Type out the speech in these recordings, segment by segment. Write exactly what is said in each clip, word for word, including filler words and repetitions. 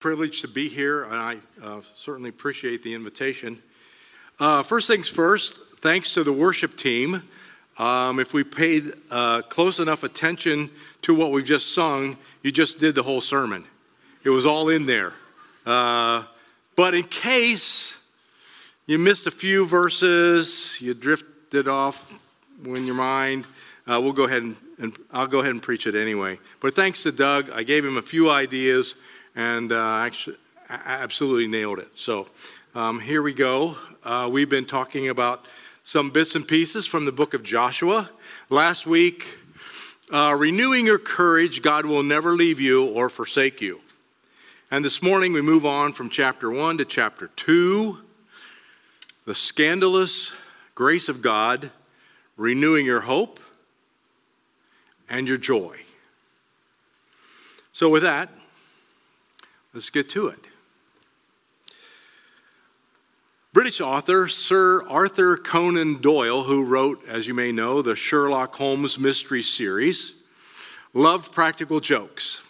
Privileged to be here, and I uh, certainly appreciate the invitation. Uh, first things first, thanks to the worship team. Um, if we paid uh, close enough attention to what we've just sung, you just did the whole sermon. It was all in there. Uh, but in case you missed a few verses, you drifted off in your mind, uh, we'll go ahead and, and I'll go ahead and preach it anyway. But thanks to Doug, I gave him a few ideas. And uh, actually, absolutely nailed it. So um, here we go. Uh, we've been talking about some bits and pieces from the book of Joshua. Last week, uh, renewing your courage, God will never leave you or forsake you. And this morning, we move on from chapter one to chapter two. The scandalous grace of God, renewing your hope and your joy. So with that, let's get to it. British author Sir Arthur Conan Doyle, who wrote, as you may know, the Sherlock Holmes mystery series, loved practical jokes.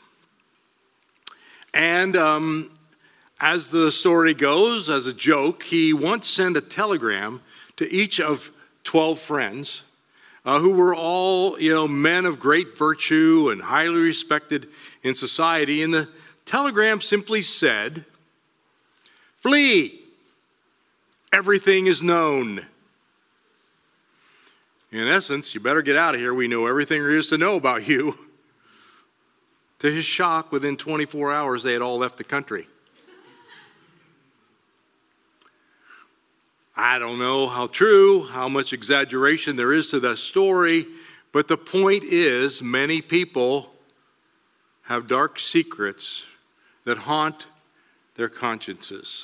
And um, as the story goes, as a joke, he once sent a telegram to each of twelve friends uh, who were all, you know, men of great virtue and highly respected in society. And the telegram simply said, "Flee, everything is known." In essence, you better get out of here. We know everything there is to know about you. To his shock, within twenty-four hours, they had all left the country. I don't know how true, how much exaggeration there is to that story, but the point is, many people have dark secrets that haunt their consciences.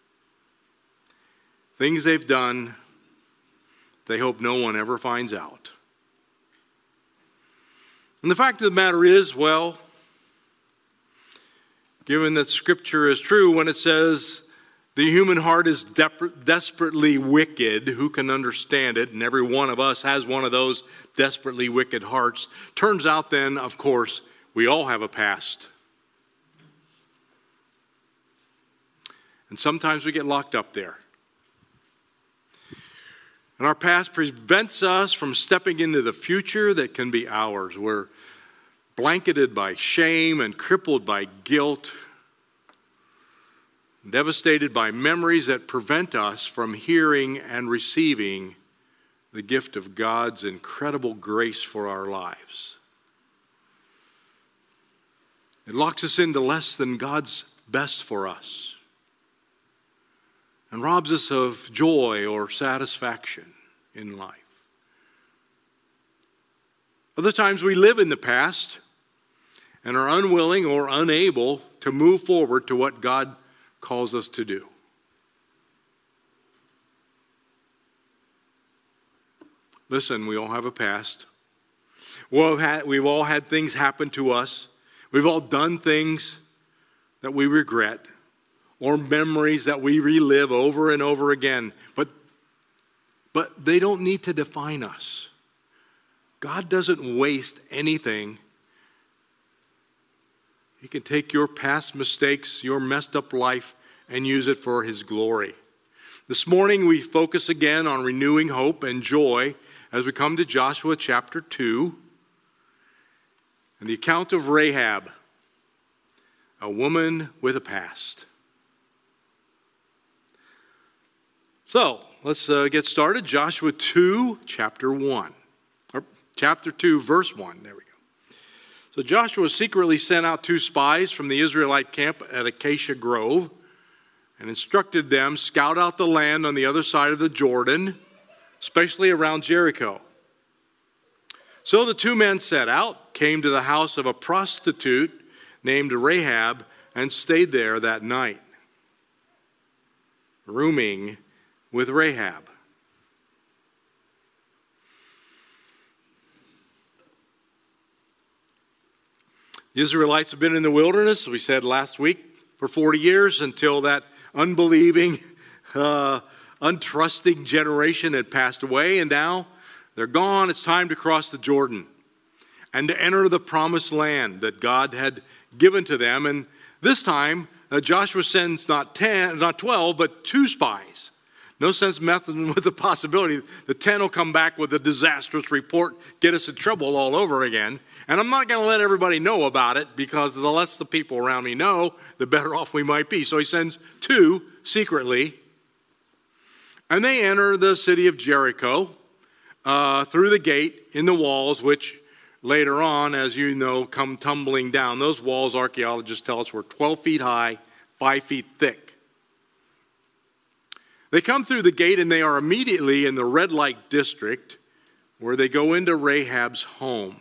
Things they've done, they hope no one ever finds out. And the fact of the matter is, well, given that Scripture is true, when it says the human heart is de- desperately wicked, who can understand it? And every one of us has one of those desperately wicked hearts. Turns out then, of course, we all have a past. And sometimes we get locked up there. And our past prevents us from stepping into the future that can be ours. We're blanketed by shame and crippled by guilt, devastated by memories that prevent us from hearing and receiving the gift of God's incredible grace for our lives. It locks us into less than God's best for us and robs us of joy or satisfaction in life. Other times we live in the past and are unwilling or unable to move forward to what God calls us to do. Listen, we all have a past. We've, had, we've all had things happen to us. We've all done things that we regret, or memories that we relive over and over again. But, but they don't need to define us. God doesn't waste anything. He can take your past mistakes, your messed up life, and use it for His glory. This morning we focus again on renewing hope and joy as we come to Joshua chapter two and the account of Rahab, a woman with a past. So, let's uh, get started. Joshua two, chapter one. Or chapter two, verse one. There we go. So Joshua secretly sent out two spies from the Israelite camp at Acacia Grove and instructed them, scout out the land on the other side of the Jordan, especially around Jericho. So the two men set out, came to the house of a prostitute named Rahab, and stayed there that night, rooming with Rahab. The Israelites have been in the wilderness, as we said last week, for forty years until that unbelieving, uh, untrusting generation had passed away, and now they're gone. It's time to cross the Jordan and to enter the promised land that God had given to them. And this time, uh, Joshua sends not ten, not twelve, but two spies. No sense messing with the possibility the ten will come back with a disastrous report, get us in trouble all over again. And I'm not going to let everybody know about it, because the less the people around me know, the better off we might be. So he sends two secretly. And they enter the city of Jericho uh, through the gate in the walls, which later on, as you know, come tumbling down. Those walls, archaeologists tell us, were twelve feet high, five feet thick. They come through the gate and they are immediately in the red light district, where they go into Rahab's home.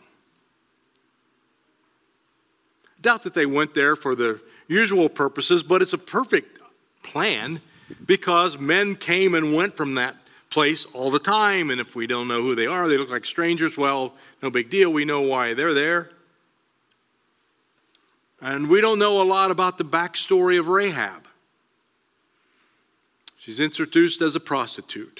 Doubt that they went there for the usual purposes, but it's a perfect plan, because men came and went from that place all the time. And if we don't know who they are, they look like strangers, well, no big deal. We know why they're there. And we don't know a lot about the backstory of Rahab. She's introduced as a prostitute.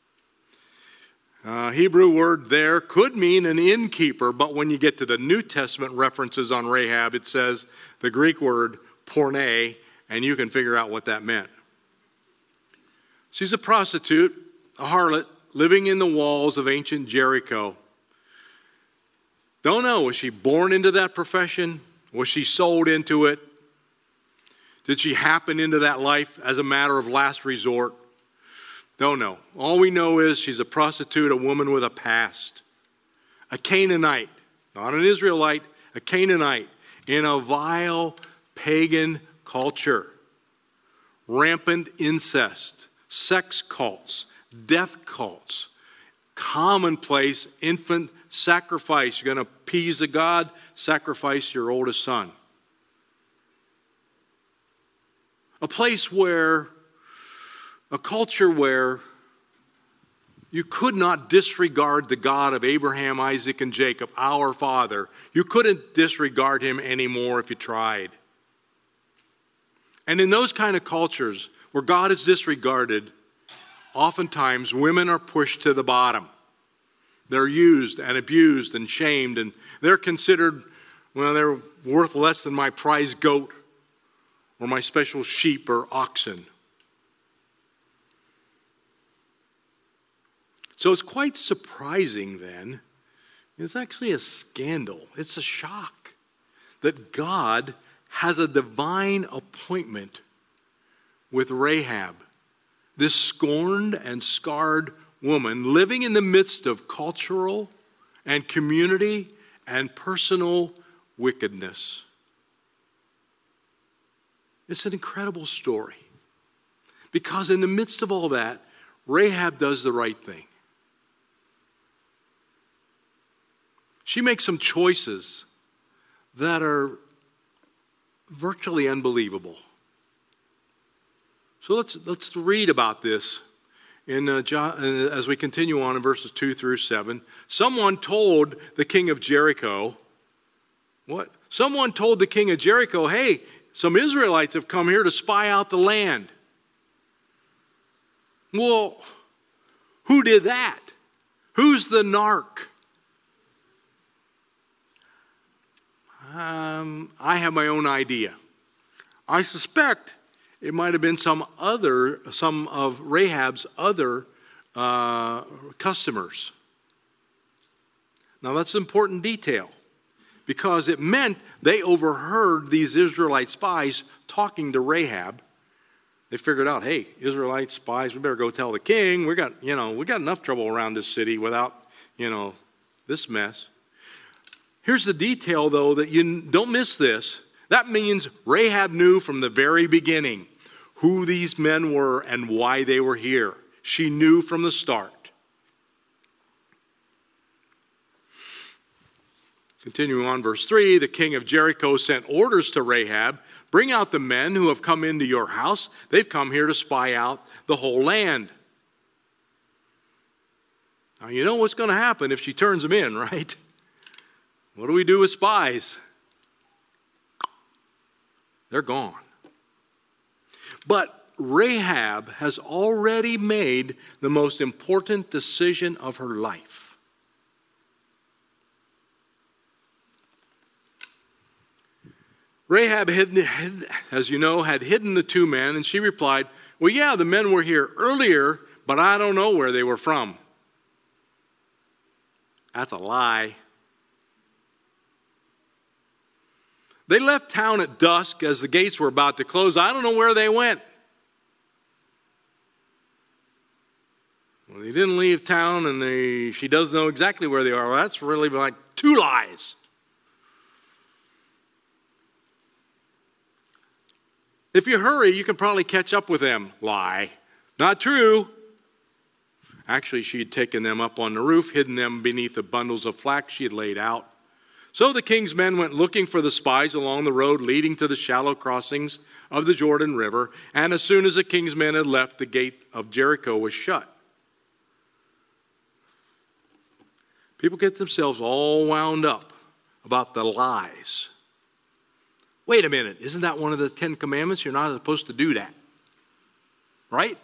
Uh, Hebrew word there could mean an innkeeper, but when you get to the New Testament references on Rahab, it says the Greek word porne, and you can figure out what that meant. She's a prostitute, a harlot, living in the walls of ancient Jericho. Don't know, was she born into that profession? Was she sold into it? Did she happen into that life as a matter of last resort? Don't know. All we know is she's a prostitute, a woman with a past. A Canaanite, not an Israelite, a Canaanite in a vile pagan culture. Rampant incest, sex cults, death cults, commonplace infant sacrifice. You're going to appease a god, sacrifice your oldest son. A place where, a culture where you could not disregard the God of Abraham, Isaac, and Jacob, our father. You couldn't disregard him anymore if you tried. And in those kind of cultures where God is disregarded, oftentimes women are pushed to the bottom. They're used and abused and shamed, and they're considered, well, they're worth less than my prize goat or my special sheep or oxen. So it's quite surprising then, it's actually a scandal, it's a shock, that God has a divine appointment with Rahab, this scorned and scarred woman living in the midst of cultural and community and personal wickedness. It's an incredible story, because in the midst of all that, Rahab does the right thing. She makes some choices that are virtually unbelievable. So let's let's read about this in uh, John, uh, as we continue on in verses two through seven. Someone told the king of Jericho, what? Someone told the king of Jericho, hey, some Israelites have come here to spy out the land. Well, who did that? Who's the narc? Um, I have my own idea. I suspect it might have been some other, some of Rahab's other uh, customers. Now that's an important detail, because it meant they overheard these Israelite spies talking to Rahab. They figured out, hey, Israelite spies, we better go tell the king. We got, you know, we got enough trouble around this city without, you know, this mess. Here's the detail, though, that you don't miss this. That means Rahab knew from the very beginning who these men were and why they were here. She knew from the start. Continuing on, verse three, the king of Jericho sent orders to Rahab, bring out the men who have come into your house. They've come here to spy out the whole land. Now, you know what's going to happen if she turns them in, right? What do we do with spies? They're gone. But Rahab has already made the most important decision of her life. Rahab, hid, as you know, had hidden the two men, and she replied, well, yeah, the men were here earlier, but I don't know where they were from. That's a lie. They left town at dusk as the gates were about to close. I don't know where they went. Well, they didn't leave town, and they, she doesn't know exactly where they are. Well, that's really like two lies. If you hurry, you can probably catch up with them. Lie. Not true. Actually, she had taken them up on the roof, hidden them beneath the bundles of flax she had laid out. So the king's men went looking for the spies along the road leading to the shallow crossings of the Jordan River, and as soon as the king's men had left, the gate of Jericho was shut. People get themselves all wound up about the lies. Wait a minute, isn't that one of the Ten Commandments? You're not supposed to do that. Right?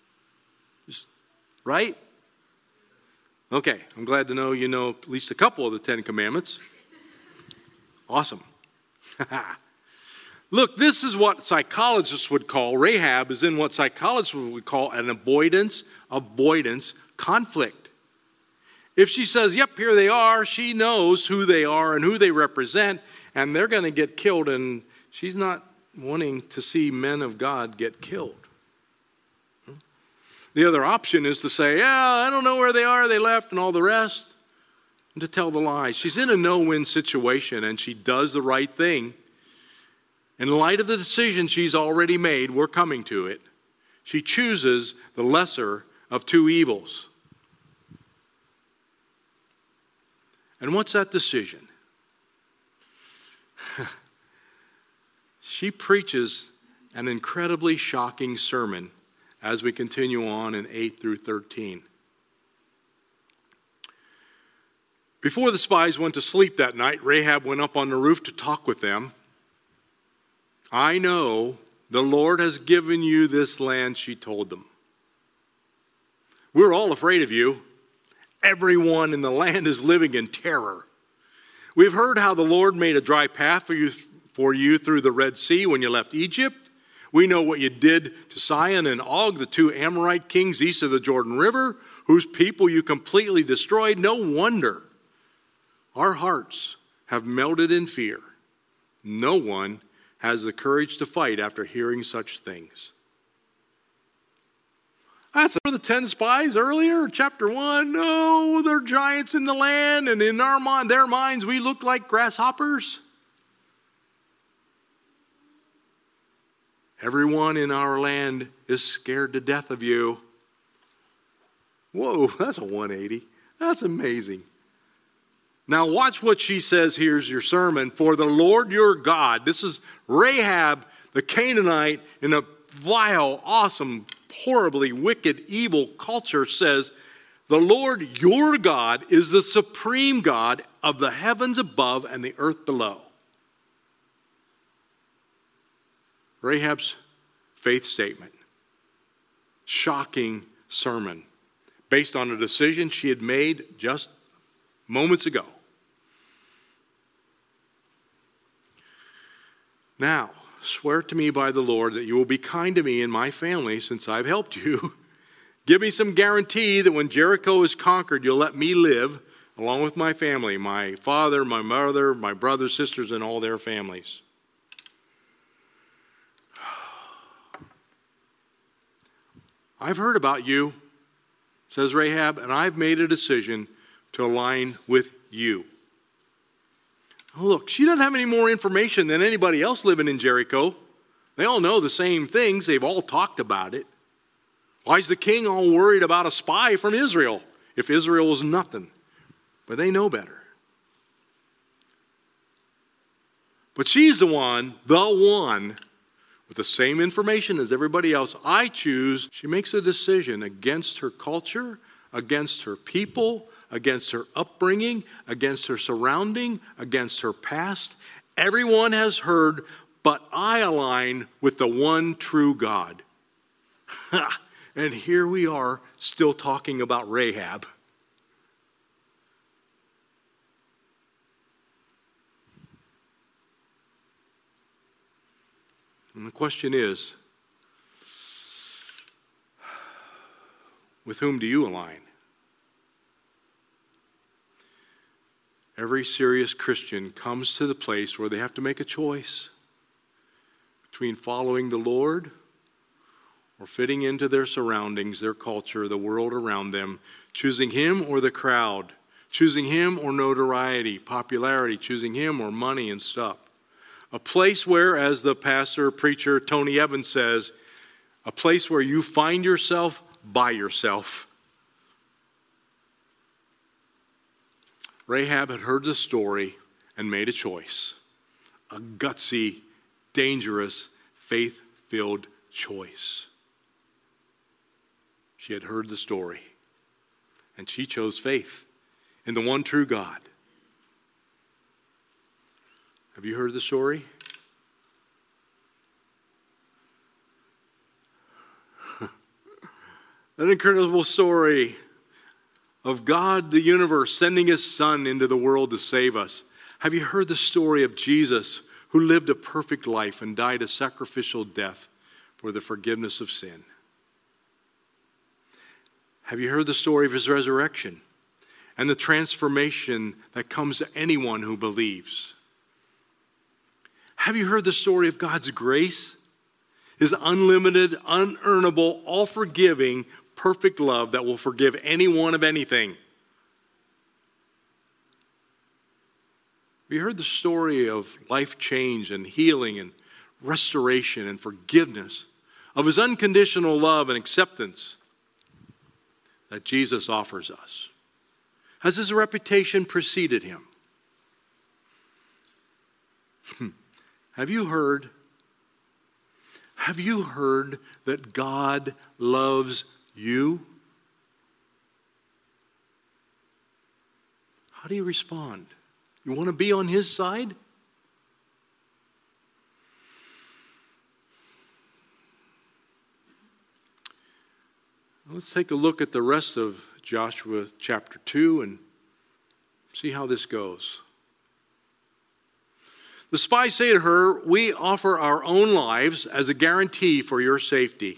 Right? Okay, I'm glad to know you know at least a couple of the Ten Commandments. Awesome. Look, this is what psychologists would call, Rahab is in what psychologists would call an avoidance, avoidance conflict. If she says, yep, here they are, she knows who they are and who they represent, and they're going to get killed, and she's not wanting to see men of God get killed. The other option is to say, yeah, I don't know where they are, they left, and all the rest. And to tell the lies. She's in a no-win situation, and she does the right thing. In light of the decision she's already made, we're coming to it. She chooses the lesser of two evils. And what's that decision? She preaches an incredibly shocking sermon as we continue on in eight through thirteen. Before the spies went to sleep that night, Rahab went up on the roof to talk with them. I know the Lord has given you this land, she told them. We're all afraid of you. Everyone in the land is living in terror. We've heard how the Lord made a dry path for you, for you through the Red Sea when you left Egypt. We know what you did to Sihon and Og, the two Amorite kings east of the Jordan River, whose people you completely destroyed. No wonder our hearts have melted in fear. No one has the courage to fight after hearing such things. That's for the ten spies earlier, chapter one. No, they're giants in the land, and in our mind, their minds, we look like grasshoppers. Everyone in our land is scared to death of you. Whoa, that's a one eighty. That's amazing. Now watch what she says. Here's your sermon. For the Lord your God, this is Rahab, the Canaanite, in a vile, awesome, horribly wicked, evil culture, says, the Lord your God is the supreme God of the heavens above and the earth below. Rahab's faith statement. Shocking sermon based on a decision she had made just moments ago. Now, swear to me by the Lord that you will be kind to me and my family since I've helped you. Give me some guarantee that when Jericho is conquered, you'll let me live along with my family, my father, my mother, my brothers, sisters, and all their families. I've heard about you, says Rahab, and I've made a decision to align with you. Oh, look, she doesn't have any more information than anybody else living in Jericho. They all know the same things. They've all talked about it. Why is the king all worried about a spy from Israel if Israel is nothing? But they know better. But she's the one, the one, with the same information as everybody else. I choose. She makes a decision against her culture, against her people, against her upbringing, against her surrounding, against her past. Everyone has heard, but I align with the one true God. And here we are still talking about Rahab. And the question is, with whom do you align? Every serious Christian comes to the place where they have to make a choice between following the Lord or fitting into their surroundings, their culture, the world around them, choosing Him or the crowd, choosing Him or notoriety, popularity, choosing Him or money and stuff. A place where, as the pastor, preacher Tony Evans says, a place where you find yourself by yourself. Rahab had heard the story and made a choice. A gutsy, dangerous, faith-filled choice. She had heard the story, and she chose faith in the one true God. Have you heard the story? That incredible story of God, the universe, sending His Son into the world to save us. Have you heard the story of Jesus, who lived a perfect life and died a sacrificial death for the forgiveness of sin? Have you heard the story of His resurrection and the transformation that comes to anyone who believes? Have you heard the story of God's grace? His unlimited, unearnable, all-forgiving, perfect love that will forgive anyone of anything. Have you heard the story of life change and healing and restoration and forgiveness, of His unconditional love and acceptance that Jesus offers us? Has His reputation preceded Him? Have you heard? Have you heard that God loves you? How do you respond? You want to be on His side? Let's take a look at the rest of Joshua chapter two and see how this goes. The spies say to her, "We offer our own lives as a guarantee for your safety.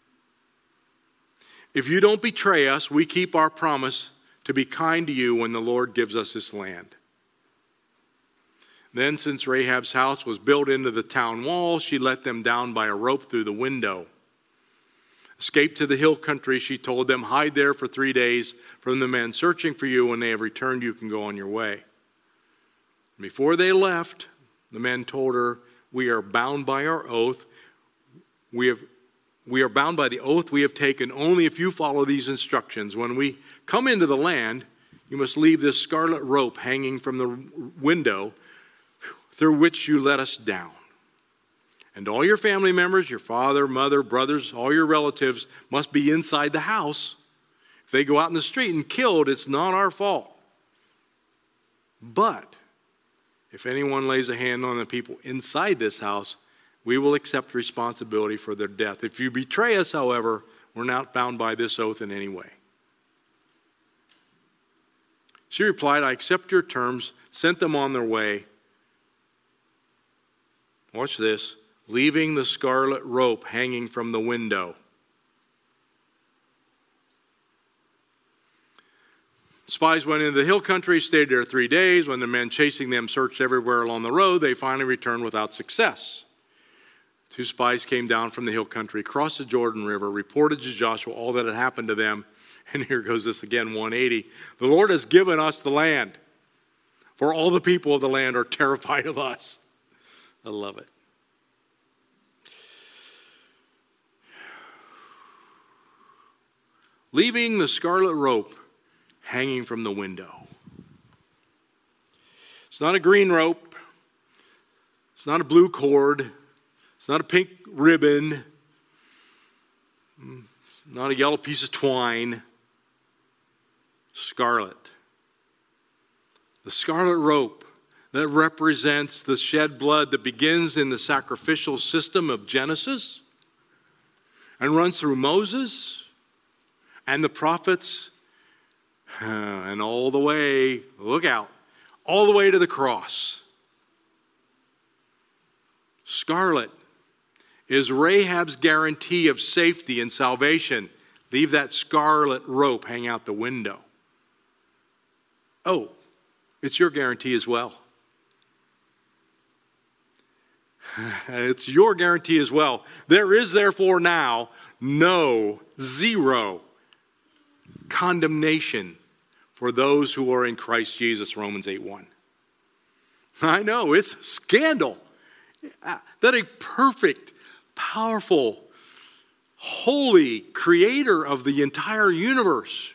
If you don't betray us, we keep our promise to be kind to you when the Lord gives us this land." Then, since Rahab's house was built into the town wall, she let them down by a rope through the window. "Escape to the hill country," she told them. "Hide there for three days from the men searching for you. When they have returned, you can go on your way." Before they left, the men told her, "We are bound by our oath. We have We are bound by the oath we have taken only if you follow these instructions. When we come into the land, you must leave this scarlet rope hanging from the window through which you let us down. And all your family members, your father, mother, brothers, all your relatives must be inside the house. If they go out in the street and killed, it's not our fault. But if anyone lays a hand on the people inside this house, we will accept responsibility for their death. If you betray us, however, we're not bound by this oath in any way." She replied, "I accept your terms," sent them on their way. Watch this. Leaving the scarlet rope hanging from the window. Spies went into the hill country, stayed there three days. When the men chasing them searched everywhere along the road, they finally returned without success. Two spies came down from the hill country, crossed the Jordan River, reported to Joshua all that had happened to them. And here goes this again, one eighty. "The Lord has given us the land, for all the people of the land are terrified of us." I love it. Leaving the scarlet rope hanging from the window. It's not a green rope. It's not a blue cord. It's not a pink ribbon. It's not a yellow piece of twine. Scarlet. The scarlet rope that represents the shed blood that begins in the sacrificial system of Genesis and runs through Moses and the prophets and all the way, look out, all the way to the cross. Scarlet is Rahab's guarantee of safety and salvation. Leave that scarlet rope hang out the window. Oh, it's your guarantee as well. It's your guarantee as well. There is therefore now no, zero condemnation for those who are in Christ Jesus, Romans eight one. I know, it's scandal that a perfect, powerful, holy creator of the entire universe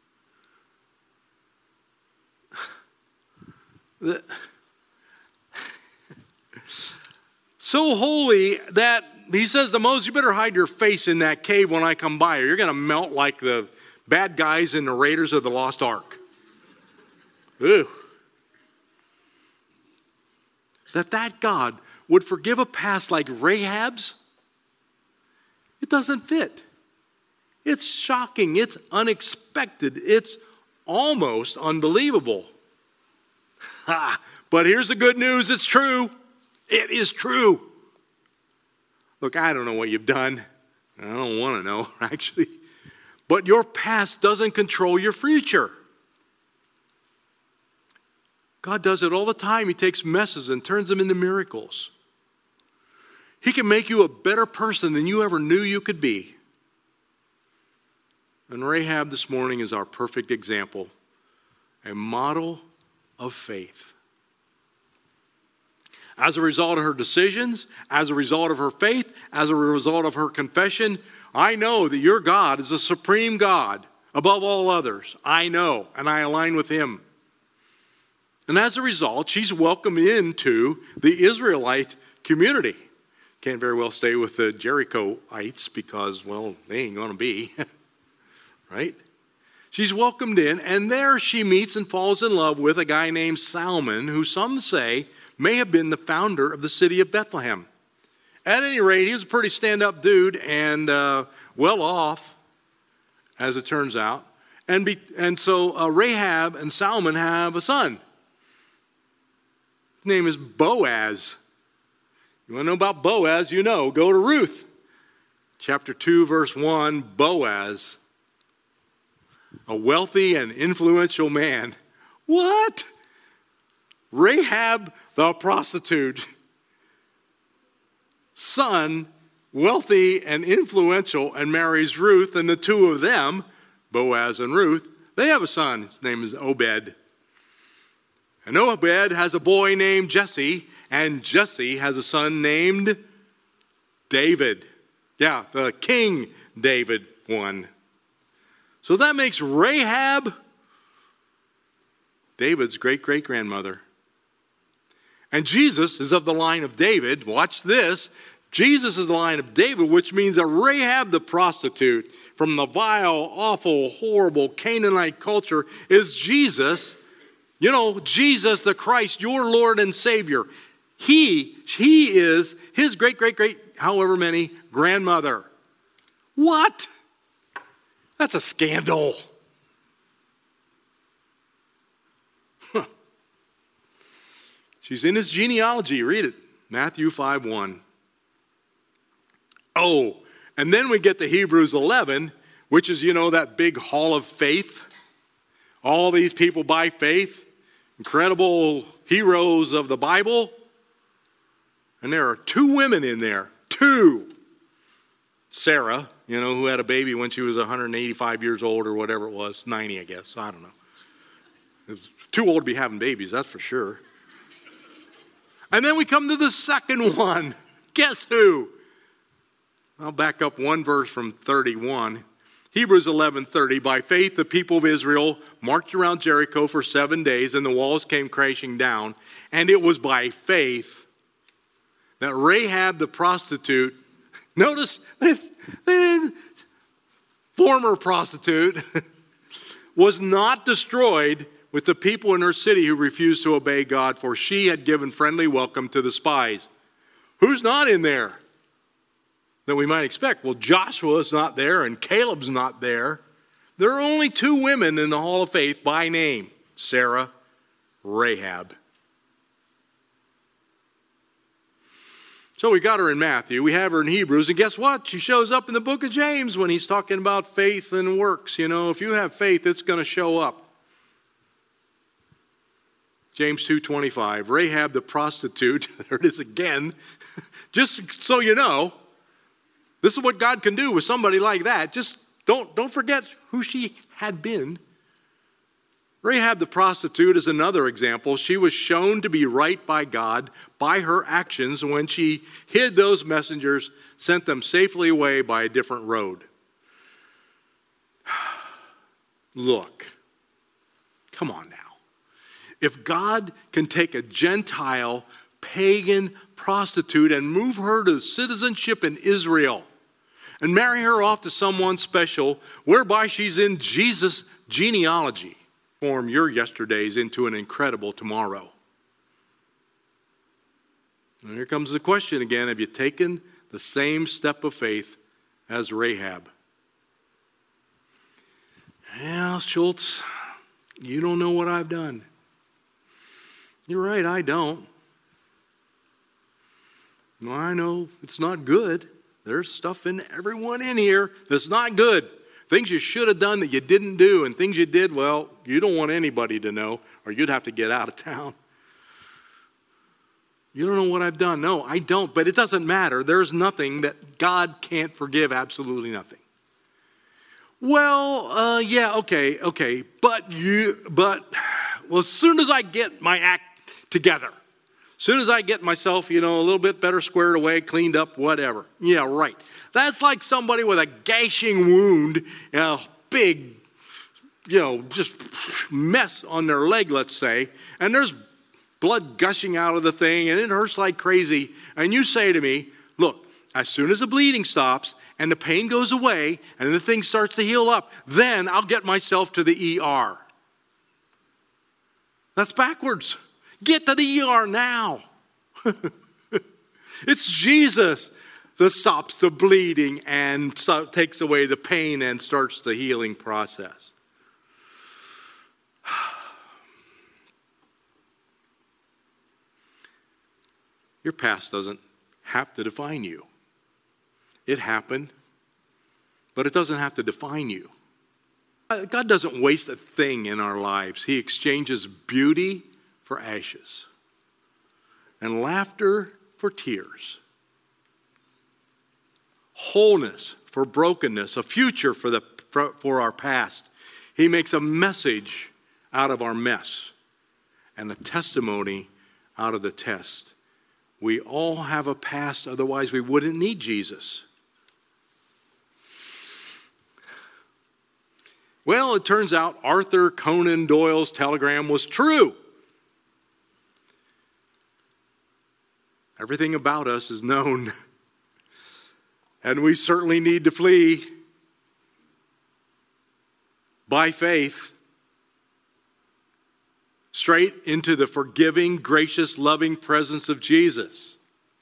so holy that he says to Moses, you better hide your face in that cave when I come by, or you're going to melt like the bad guys in the Raiders of the Lost Ark. Ew. That that God would forgive a past like Rahab's, it doesn't fit. It's shocking. It's unexpected. It's almost unbelievable. Ha! But here's the good news. It's true. It is true. Look, I don't know what you've done. I don't want to know, actually. But your past doesn't control your future. God does it all the time. He takes messes and turns them into miracles. He can make you a better person than you ever knew you could be. And Rahab this morning is our perfect example, a model of faith. As a result of her decisions, as a result of her faith, as a result of her confession, I know that your God is a supreme God above all others. I know, and I align with him. And as a result, she's welcomed into the Israelite community. Can't very well stay with the Jerichoites because, well, they ain't going to be, right? She's welcomed in, and there she meets and falls in love with a guy named Salmon, who some say may have been the founder of the city of Bethlehem. At any rate, he was a pretty stand-up dude and uh, well off, as it turns out. And, be, and so uh, Rahab and Salmon have a son. His name is Boaz. You want to know about Boaz? You know, go to Ruth. Chapter two, verse one, Boaz, a wealthy and influential man. What? Rahab the prostitute, son, wealthy and influential, and marries Ruth, and the two of them, Boaz and Ruth, they have a son. His name is Obed. And Obed has a boy named Jesse, and Jesse has a son named David. Yeah, the King David one. So that makes Rahab David's great-great-grandmother. And Jesus is of the line of David. Watch this. Jesus is the line of David, which means that Rahab the prostitute from the vile, awful, horrible Canaanite culture is Jesus. You know, Jesus the Christ, your Lord and Savior. He, he is his great-great-great, however many, grandmother. What? That's a scandal. Huh. She's in his genealogy. Read it. Matthew five one. Oh, and then we get to Hebrews eleven, which is, you know, that big hall of faith. All these people by faith, incredible heroes of the Bible. And there are two women in there. Two. Sarah, you know, who had a baby when she was one hundred eighty-five years old or whatever it was. ninety, I guess. I don't know. It was too old to be having babies, that's for sure. And then we come to the second one. Guess who? I'll back up one verse from thirty-one. Hebrews eleven thirty. By faith, the people of Israel marched around Jericho for seven days, and the walls came crashing down. And it was by faith that Rahab the prostitute, notice, former prostitute, was not destroyed with the people in her city who refused to obey God, for she had given friendly welcome to the spies. Who's not in there that we might expect? Well, Joshua's not there and Caleb's not there. There are only two women in the Hall of Faith by name, Sarah, Rahab. So we got her in Matthew, we have her in Hebrews, and guess what? She shows up in the book of James when he's talking about faith and works. You know, if you have faith, it's going to show up. James two twenty-five, Rahab the prostitute, there it is again. Just so you know, this is what God can do with somebody like that. Just don't, don't forget who she had been. Rahab the prostitute is another example. She was shown to be right by God by her actions when she hid those messengers, sent them safely away by a different road. Look, come on now. If God can take a Gentile, pagan prostitute and move her to citizenship in Israel and marry her off to someone special, whereby she's in Jesus' genealogy, form your yesterdays into an incredible tomorrow. And here comes the question again. Have you taken the same step of faith as Rahab? Well, Schultz, you don't know what I've done. You're right, I don't. Well, I know it's not good. There's stuff in everyone in here that's not good. Things you should have done that you didn't do, and things you did, well, you don't want anybody to know, or you'd have to get out of town. You don't know what I've done. No, I don't, but it doesn't matter. There's nothing that God can't forgive, absolutely nothing. Well, uh, yeah, okay, okay, but you, but, well, as soon as I get my act together, as soon as I get myself, you know, a little bit better squared away, cleaned up, whatever. Yeah, right. That's like somebody with a gashing wound, and a big, you know, just mess on their leg, let's say, and there's blood gushing out of the thing, and it hurts like crazy. And you say to me, look, as soon as the bleeding stops and the pain goes away and the thing starts to heal up, then I'll get myself to the E R. That's backwards. Get to the E R now. It's Jesus that stops the bleeding and start, takes away the pain and starts the healing process. Your past doesn't have to define you. It happened, but it doesn't have to define you. God doesn't waste a thing in our lives. He exchanges beauty for ashes and laughter for tears. Wholeness for brokenness, a future for the for our past. He makes a message out of our mess and a testimony out of the test. We all have a past, otherwise we wouldn't need Jesus. Well, it turns out Arthur Conan Doyle's telegram was true. Everything about us is known. And we certainly need to flee by faith straight into the forgiving, gracious, loving presence of Jesus.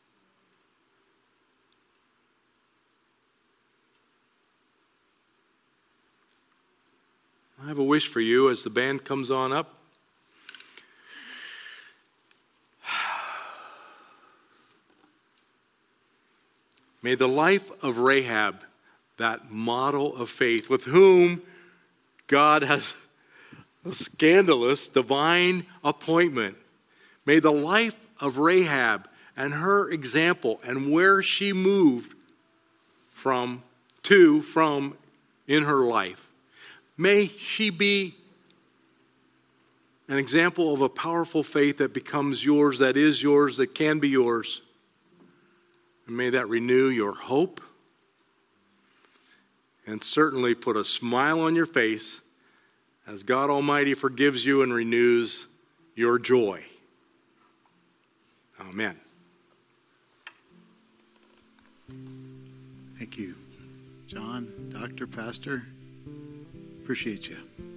I have a wish for you as the band comes on up. May the life of Rahab, that model of faith, with whom God has a scandalous divine appointment, may the life of Rahab and her example and where she moved from, to, from in her life, may she be an example of a powerful faith that becomes yours, that is yours, that can be yours. And may that renew your hope and certainly put a smile on your face as God Almighty forgives you and renews your joy. Amen. Thank you, John, Doctor, Pastor. Appreciate you.